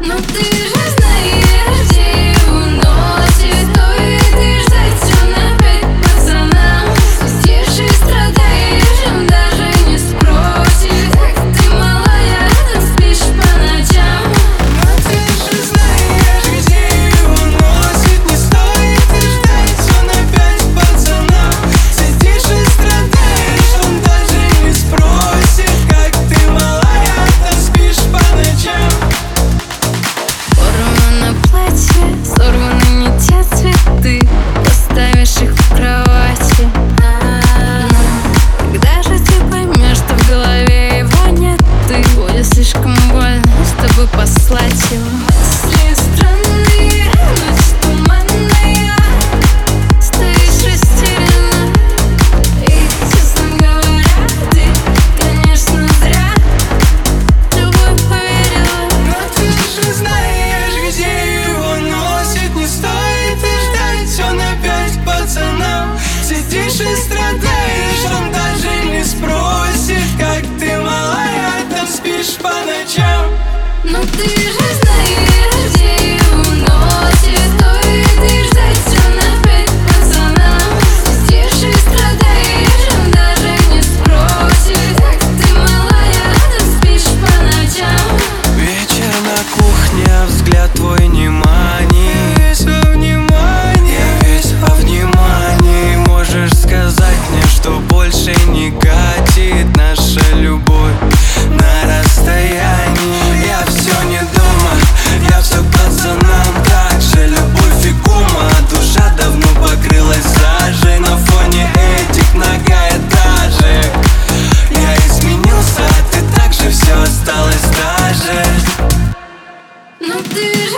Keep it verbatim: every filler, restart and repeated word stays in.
Но ты же знаешь, где его носит. Стоит и ждать, он опять пацанам. Сидишь и страдаешь, он даже не спросит, как ты, малая, там спишь по ночам. Но ты же знаешь, где его носит. Не стоит и ждать, он опять пацанам. Сидишь и страдаешь, он даже не спросит, как ты, малая, там спишь по ночам. Порвано платье, сорваны не те цветы, поставишь их в кровати. Но когда же ты поймешь, что в голове его нет, ты будет слишком больно с тобой послать его. Мысли странные, ночь туманная, стоишь растерянно. И, честно говоря, ты, конечно, зря тобой поверила. Но ты же знаешь, где его носит. Не стоит и ждать, он опять пацанам. Сидишь и страдаешь, он даже не спросит, как ты, малая, там спишь по ночам. Но ты же знаешь, где его носит. Стоит и ждать, он опять пацанам. Сидишь и страдаешь, он даже не спросит, как ты, малая, там спишь по ночам. Вечер на кухне, взгляд твой внимание. Весь во внимании, я весь во внимании. Можешь сказать мне, что больше не катит наша любовь на расстоянии. Я все не дома, я все к пацанам. Так же любовь и кума, душа давно покрылась сажей. На фоне этих многоэтажек я изменился, а ты так же, все осталось так же. Но ты же